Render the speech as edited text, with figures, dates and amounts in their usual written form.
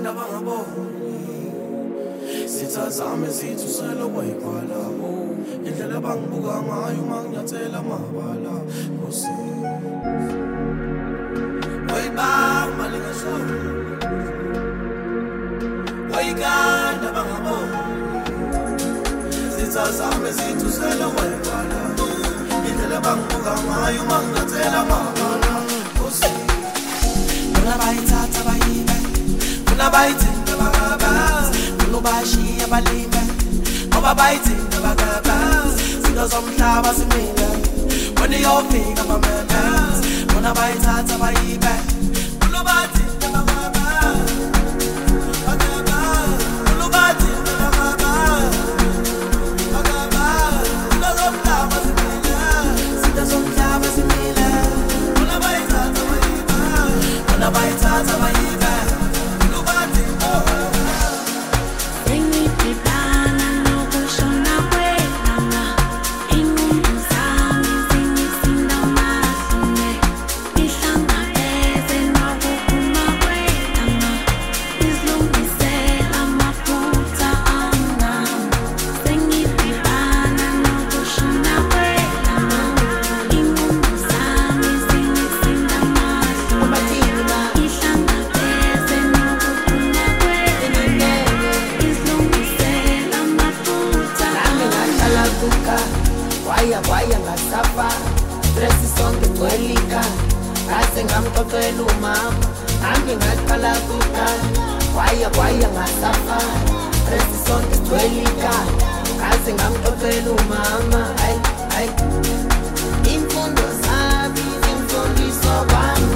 Sithazame sithi uselo kwayibhala indlela bangibuka ngayo manginyathela amabala Nkosi wayibamba lingasho wayiganda bangabona Sithazame sithi uselo kwayibhala indlela bangibuka ngayo manginyathela amabala Nkosi Unabayithatha bayibe Unabayithinta bakabazi Unubashiya balime Ngoba bayithinta bakabazi Zinto zomhlaba simile Wena iyofika bamemezi Unabayithatha bayibe Unubathinta bakabazi Bakabazi Unubathinta bakabazi Bakabazi Zinto zomhlaba simile Zinto zomhlaba simile Unabayithatha bayibe Unabayithatha bayibe Waya ngasafa stress sonke kwelika Kase ngamxoxela umama Nami ngaqala kukhala Waya ngasafa stress sonke kwelika Kase ngamxoxela umama Ay Imfundo zami imfundiso kwami